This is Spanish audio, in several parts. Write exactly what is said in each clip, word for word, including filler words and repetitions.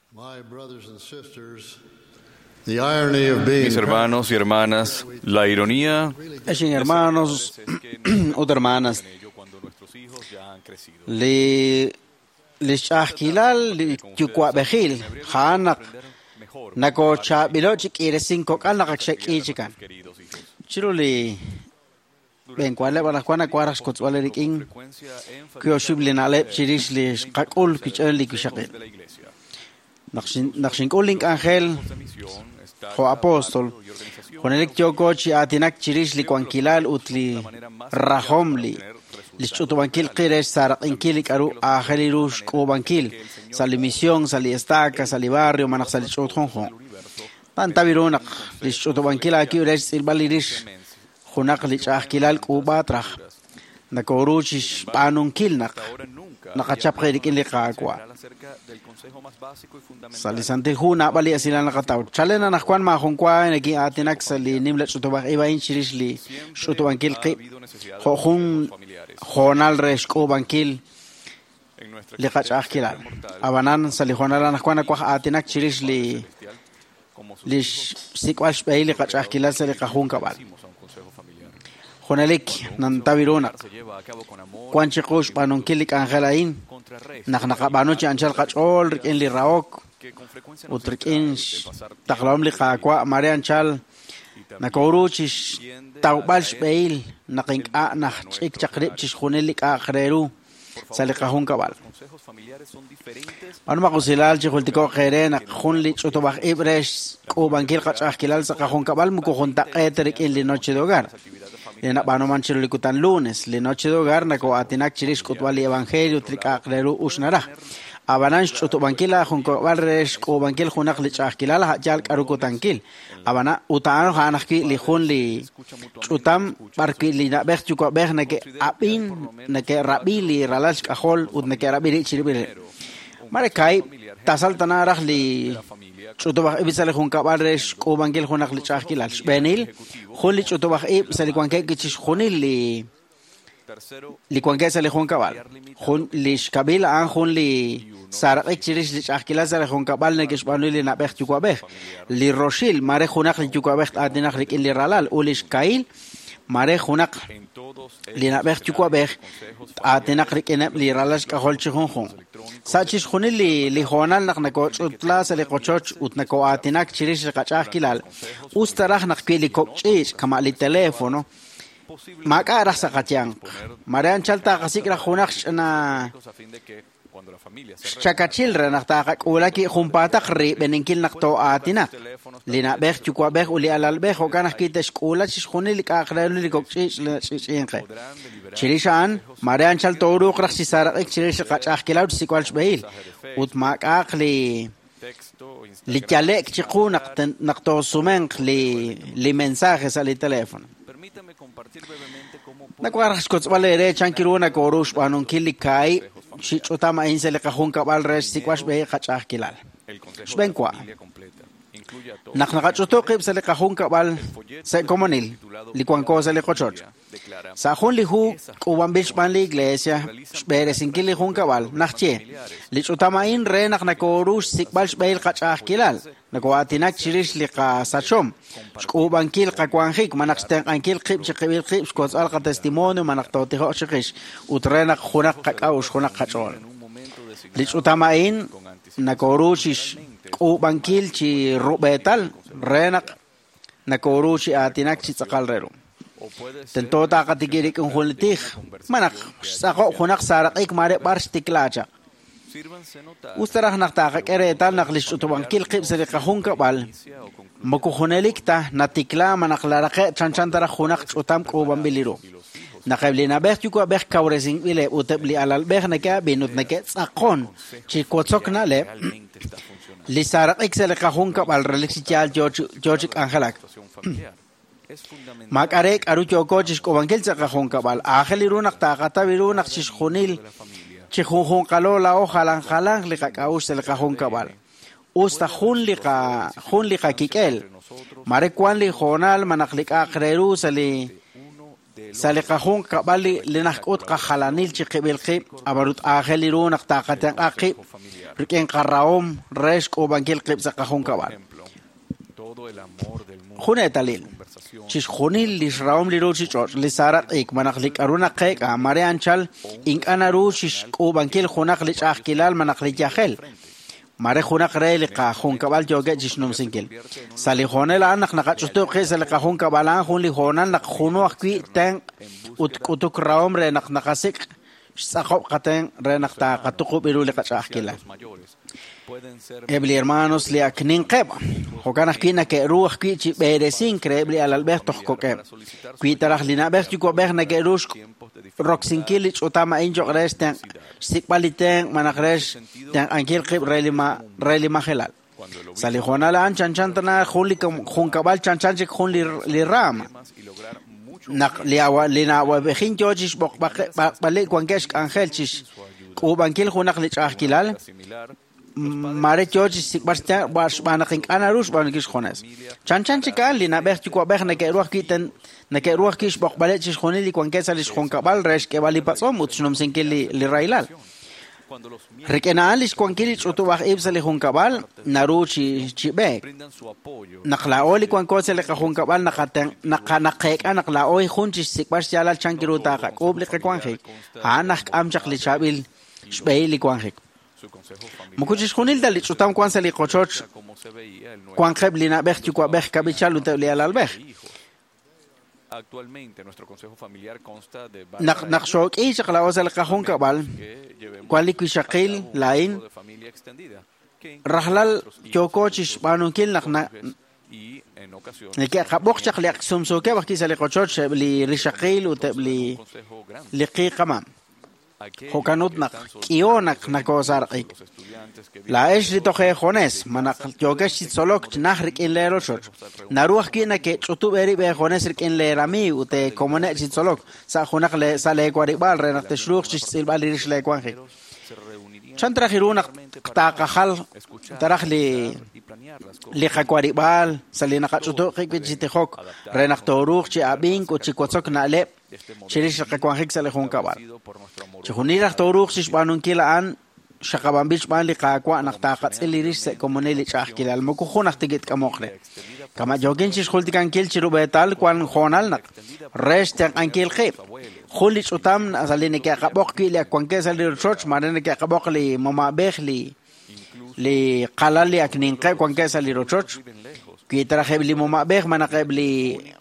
Mis hermanos y hermanas, la ironía Eshin hermanos o hermanas li lishahkilal li chukwa behil hanak nako cha bilochik ire cinco kanak shakichikan chiro li ben kwale bala kwana kwaras kotswale riking kyo shiblin alep chirish li qakul kichel li kishaqil naqshin naqshin kulink angel jo apóstol con el chocochi atinak chirish li kwankilal utli rahom li lichuto bankil qires saraq inkil karu akhelirush ko bankil sali misión sali estaca sali barrio manak sali chotjonjo tanta vironak lichuto bankil aki ures silbalirish khunak li chahkilal ko batrah nakoruchish panun kilnak nakachap khirikin li qaqwa sali santi huna bali asilan nakataw chalena nakwan ma khonkwa nagi atinak sali nimla chutobak ibain chirish li chutobankil qi khon khonal resh ko bankil li qachakilal abanan sali khonal nakwan kwa atinak chirish li li sikwash bay li qachakilal sali qahun kabal khonalik nan tabirona kwanchi qosh panon kilik angelain naknaka bano chi anchal qachol rikin li raok utrikin taqlom li qaqwa mare anchal nakoruchish tawbalsh beil naqinqa nakh chik chaqrib chish khunelik aqreru saliqahun kabal anma qusilal chultiko qeren khunli chutobaj ibresh ko bankil qachakilal saqahun kabal muko junta qetrik in li noche de hogar Lena bano manchero likutan lunes, le noche de hogar nako atinak chirish kutwali evangelio trikaqleru usnara. Abanan chuto bankila junko barresh ko bankil junak li chaqilal hajal karuko tankil. Abana utaan hanaki li jun li chutam barki li na bech chuko bech nake apin nake rabi li ralash kahol ud nake rabi chiribile. Marekai tasal tanarah li chutobaj ibisale junka barresh ko bankil junak li chaqilal. Benil Juli chutobaj ib sali kwanke kichis junil li li kwanke sali jun kabal jun li shkabil an jun li saraq chirish li chakila sali jun kabal ne kishbanu li nabeh chukabeh li roshil mare junak li chukabeh adinak rik li ralal ulish kail mare junak li nabeh chukabeh adinak rik li ralash kahol chun jun sachis junil li li jonal nak nako chutla sali qochoch utnako adinak chirish li qachakilal ustarah nak pili kopchis kama li telefono maka arah sakatiang marian chalta kasikra khunak na chakachil renak ta ulaki khumpata qri beninkil nakto atina lina beh chukwa beh uli alal beh okanak kitesh kula chis khunil ka qrelu li kopchis chinqe chirishan marian chalto uruq raxi sarak chirish qachakh kilaw sikwalch beil ut maka qli li chalek chiqunak nakto sumenq li li mensajes al teléfono Nakwarax kotswale re chankiruna korush panon kilikai chichotama insele kahun kabal res sikwash be khachah kilal shbenkwa naknaqachoto qib sele kahun kabal se comunil likwanko sele qochoch sa hun lihu kuwambish pan la iglesia shbere sinkili hun kabal nakhche lichotama in re naknakorush sikbal shbeil khachah kilal nakwatinak chirish liqa sachom shkubankil qakwanjik manaqsten ankil qib chiqibil qib shkoz alqa testimonio manaqtotiho shiqish utrenak khunak qaqaush khunak qachol lichutamain nakoruchish kubankil chi rubetal renak nakoruchi atinak chi tsaqalrero tentota qatikirik unhulitih manak saqo khunak saraqik mare barsh tiklacha ustarah naqtaqa qeretal naqlish utubankil qib sali qahun kabal mako hunelikta natikla manaqlaraqe chanchantara khunak utam quban biliro naqablina beh chuko beh kawresing bile utabli alal beh naka binut naka tsaqon chi kotsokna le li saraqik sali qahun kabal relixial george george angelak makarek aru choko chis qubankil tsaqahun kabal akheliru naqtaqa biru naqchish khunil chihun qalo la ojalan jalan li qaqaus el qahun kabal usta jun li qa jun li qakikel mare kwan li jonal manaqlik aqreru sali sali qahun kabal li naqut qahalanil chiqibil qib abarut akheliru naqtaqatan aqib riquen qarraom resh ko bankil qibsa qahun kabal khune talil chis khunil lis raom liru chichor lisarat ik manaq lik aruna qeq amare anchal ink anaru chis ko bankil khunaq lich ahkilal manaq lik yakhel mare khunaq re li qahun kabal joge jisnum sinkil sali khonel anak naqachuto qis li qahun kabalan khun li khonan naq khunu akwi tan ut utuk raom re naq naqasik saqob qaten re naq ta qatuqu biru li qach ahkilal ebli hermanos li aknin qeba hokana kina ke ruh ki chi beresin krebli al berto koke ki tarah lina berto ko berna ke rush roxin kilich utama injo resten sikbaliten managresh tan ankil qib relima relima helal sali khona la anchan chantana khuli khun kabal chanchan che khun li ram nak liawa lina wa bekhin jojish bok bale kwangesh angel chis ko bankil khunak lich ahkilal mare George sikbarsta bas banaking anarus banakis khonas chanchan chikal lina berti ko berna ke ruh kiten na ke ruh kish bok balet chis khonili kon kesalis khon kabal resh ke bali patsom utshnom sinkeli li railal rekena alis kon kili utu wax ibsali khon kabal naruchi chibe nakla oli kon kosele khon kabal nakaten nakana qek anakla oy khunchi sikbars yalal chankiru ta ko bli kon khik anak amchak li chabil shbeili kon khik mukuchis khunil dali chutam kwan sali qochoch kwan kheblina berti ko ber kabichal utli al ber actualmente nuestro consejo familiar consta de nak nak shok e chakla osal qahun kabal kwali ki shaqil lain rahlal chokochish banunkil nak na Nike qabok chakli aksum soke bakki sali qochoch li rishaqil utli liqi qamam hokanut nak ionak nakosarqi la eshri toje jones manak yogesh solok nahrik in lero shot naruh kina ke chutu beri be jones rik in lerami ute komone solok sa jonak le sale kwari bal renak tshruq sil bal rish le kwanji chantra khirunak ta qahal tarah li li qakwari bal salina qachutu qik jitihok renak toruq chi abin ko chi kotsok na le chirish qakwanjik sale khon kabal chunira toruq shish banun kilaan shaqaban bich ban li qaqwa naqtaqat ilirish se komoneli chaqkil al moko khonaq tigit kamoqre kama jogen shish khultikan kil chiru betal kwan khonal naq rest ankil khib khuli chutam asalini ke qabok ki le kwan ke salir choch marene ke qabok li mama bekhli li qalali aknin qay kwan ke salir choch ki tarahib li mama bekh manaqib li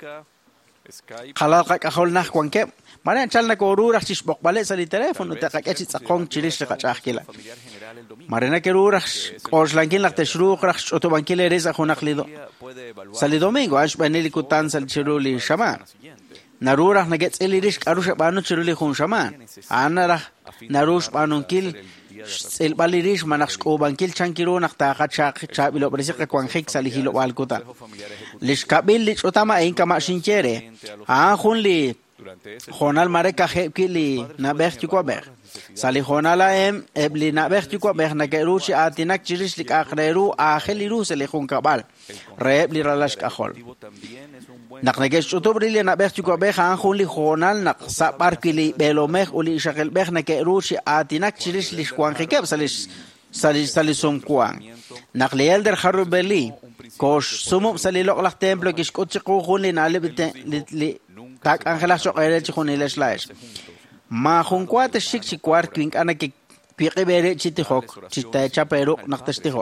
qalal qak akhol nakh kwan ke mare chalna ko rurah shish bok bale sali telefono ta qaqachi tsaqong chirish qachaqkila mare na ke rurah qoshlankin laq tashruq rah choto bankile reza khonaqlido sali domingo ash baneli kutan sal chiruli shaman narurah naget elirish arusha banu chiruli khon shaman anara narush banunkil el balirish manax ko bankil chankiro naqta qachaq chabilo bresiq kwan khik sali hilo walkuta lish kabil lich utama in kama shinchere a khunli khonal mare ka khekili na berti ko ber sali khonala em ebli na berti ko ber na geruchi atinak chirish lik akhreru akheliru sali khon kabal rebli ralash ka khol naqnage chutobri na berti ko ber han khunli khonal naq sa barkili belomekh uli shaqel ber na geruchi atinak chirish lik kwan khikab sali sali sali sum kwan naqli elder kharubeli kosh sumum sali loqlaq templo kish kutchi khunli na li tak angelas so qere chi khunilesh laish ma khunkwat shik chi kwar kwink ana ke piqe bere chi tihok chi ta chapero naqtash tihok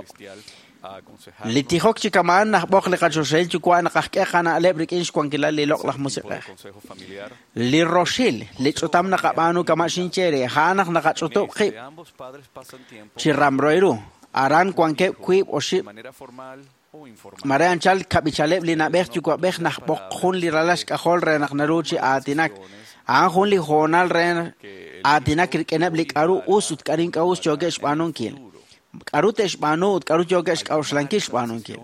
li tihok chi kaman nah bok le qacho shel chi kwan qahke khana lebrik insh kwan kila li loq lah musiqa li roshil li chutam na qabanu kama shinchere hanak na qachuto qib chi ramroiru aran kwan ke kwib oshi mare anchal kabichaleb li na berti ko beh nah bok khun li ralash ka khol re nak naruchi atinak an khun li khonal re atinak kenab li karu usut karin ka us jogesh banon kil karu tesh banut karu jogesh ka uslankish banon kil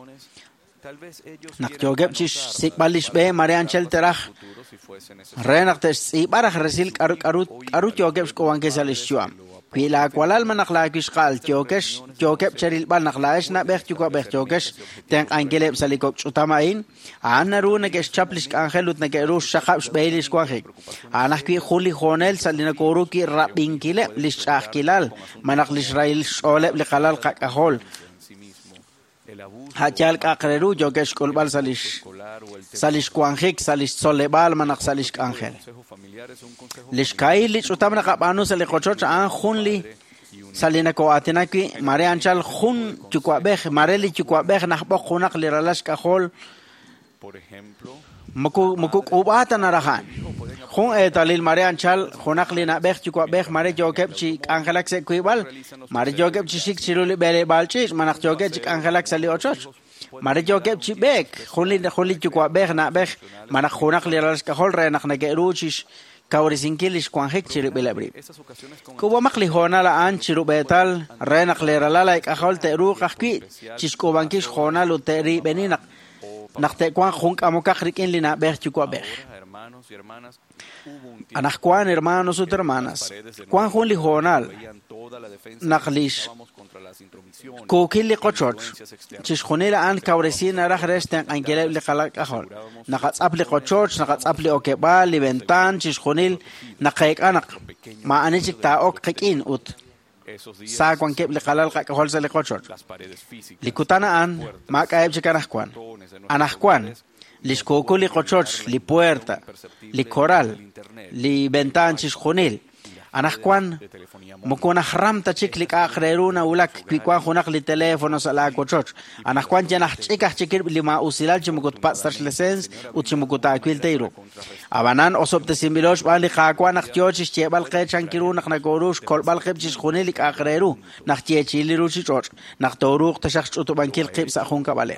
nak jogeb chish sikbalish be mare anchal terah re nak tesh ibarah resil karu karu karu jogesh ko wankesalish chuam Qui la qualal manakla kishqal tiokesh tiokep cheril bal naklaesh na bech tuko bech tiokesh ten angelep salikok chutamain anna runa kesh chaplish angelut na ke rush shakhabsh beilish kwahik anah qui khuli khonel salina koru ki rabin kile lish akilal manaklish rail sholep liqalal qaqahol hachal qaqreru jokesh kolbal salish salish kwahik salish solebal manak salish angel lish kai lish utamna qabanu salikochoch an khunli salina ko atenaki mare anchal khun chukwa bech mareli chukwa bech nahbo khunak liralash kahol por ejemplo muku muku ubata narahan khun etalil mare anchal khunak lina bech chukwa bech mare jokep chi angelak se kuibal mare jokep chi shik chiruli bele balchi manak jokep chi angelak sali ochoch mare jokep chi bek khunli khunli chukwa bech na bech manak khunak liralash kahol re nak nageruchish kaurisinkilish kwanhik chiribelabri kuba makli hona la an chirubetal renak lerala like ahol te ru qahki chiskobankish hona lu teri beninak nakte kwan khunk amokak rikin lina ber chukwa ber anak kwan hermanos y hermanas kwan hunli honal naklish kokili qochoch chishkhunila an kauresina rahresten angeleb li khalak ahol naqats apli qochoch naqats apli okebal li bentan chishkhunil naqayk anak ma anijik ta ok qikin ut sa kwan keb li khalal qahol sali qochoch likutana an ma kaib chikanak kwan anak kwan lish kokuli qochoch li puerta li coral li bentan chishkhunil anak kwan mukuna haramta chiklik akhreruna ulak kwikwan khunak li telefono sala qochoch anak kwan janah chikah chikir lima usilal chimukut pastas license uchimukut akwil teiro abanan osobte simbilosh bali khakwan akhjoch chebal qechan kiruna khnagorush kolbal khibchis khunilik akhreru nakhchechili ruchi choch nakhtoruq tashakh chutubankil qibsa khunka bale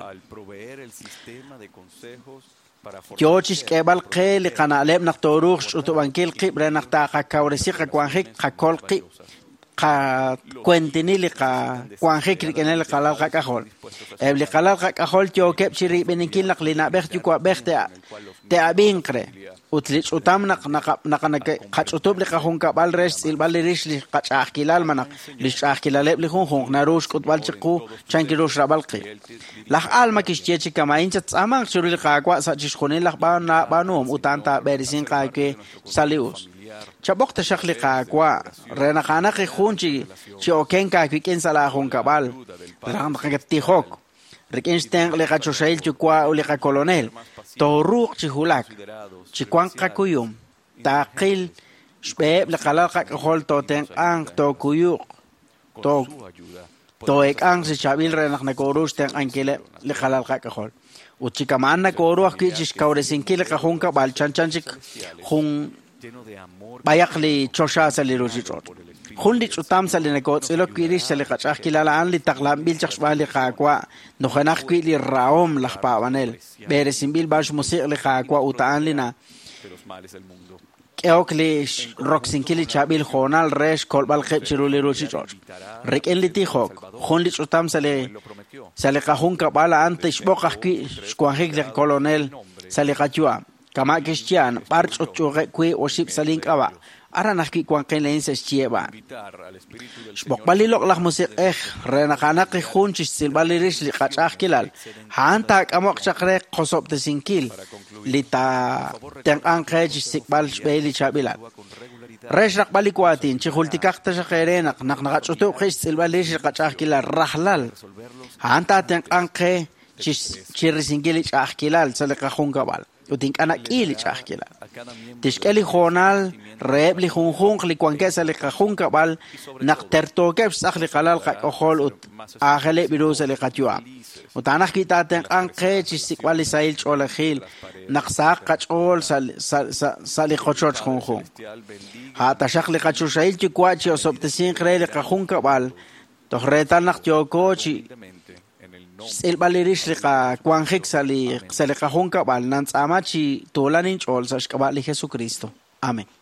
Jochis kebal qeli qanaleb naqtoruq chutubankil qibre naqta qakawrisi qakwanhik qakol qib qa cuentinili qa kwanhik rikenel qalal qakahol ebli qalal qakahol jokeb chiri beninkil naqlina bexti kwa bexte te abinkre utlich utam naq naq qachutub li qahun kabal res silbal rish li qachaqilal manak li qachaqilal li khun khun narush qutbal chiqu chankirush rabalqi laq alma kishchechi kama incha tsamang churil qaqwa sa chishkhunin laq ba na banum utanta berisin qaqe salius chabok ta shaqli qaqwa rena khana qi khunchi chi okenka quiken sala khun kabal ram qagati khok rikensteng li qachoshail chukwa uli qa colonel toruq chihulak chikwan qakuyum taqil shbeb li qalal qaqhol toten ang to kuyuq to to ek ang si chabil renak na korush ten ankele li qalal qaqhol uchikaman na koruq kichis kauresinkil qahun ka bal chanchanchik khun bayaqli chosha salirujichot khunli chutam salina ko tsilo kirish sali qachaq kilala an li taqlam bil chaqbali qaqwa no khanaq ki li raom laqpa wanel bere simbil bash musiq li qaqwa utaan lina keokli roxinkili chabil khonal resh kolbal kheb chiruli ruchi chot riken li tihok khunli chutam sali sali qahun ka bala ante shboqaq ki shkwahik li colonel sali qachwa kama kishtian parch ochuge kui oship salink aba aranak ki kwan kenlense chieba shbokbalilok lak musik eh renakanak ki khunchis silbalirish li qachaq kilal hanta kamok chakre qosob te sinkil lita teng angkej sikbal shbeli chabilal resh rakbali kwatin chihultikak ta shakherenak nak nakachutu qish silbalirish qachaq kilal rahlal hanta teng angke chis chirisinkil chaq kilal salika khungabal utink anak ili chaqila tishkeli khonal reb li khun khun li kwankesa li khun kabal naqterto keb sakhli qalal qahol ut akhale birus li qatwa utanak kitaten anqe chisikwali sail chola khil naqsaq qachol sal sali qochoch khun khun ha tashakli qachu shail chi kwachi osobtesin qreli khun kabal to retal naqtiokochi el balirish riqa kwanhik sali sali qahun kabal nan tsamachi tolanin chol sash kabal Jesucristo. Amén.